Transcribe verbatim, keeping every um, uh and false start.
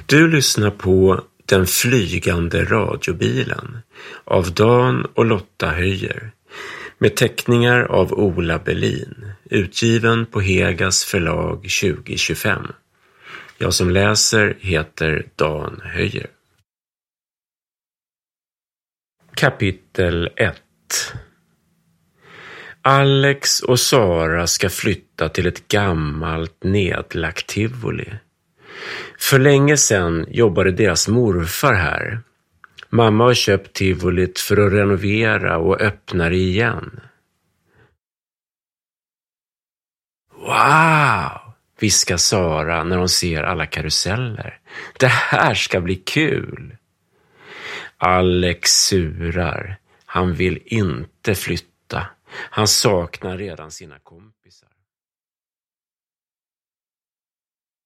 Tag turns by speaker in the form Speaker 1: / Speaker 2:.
Speaker 1: Du lyssnar på Den flygande radiobilen av Dan och Lotta Höjer med teckningar av Ola Berlin, utgiven på Hegas förlag tjugo tjugofem. Jag som läser heter Dan Höjer. Kapitel ett. Alex och Sara ska flytta till ett gammalt nedlagt tivoli. För länge sedan jobbade deras morfar här. Mamma har köpt tivolit för att renovera och öppna det igen. Wow, viskar Sara när hon ser alla karuseller. Det här ska bli kul. Alex surar. Han vill inte flytta. Han saknar redan sina kompisar.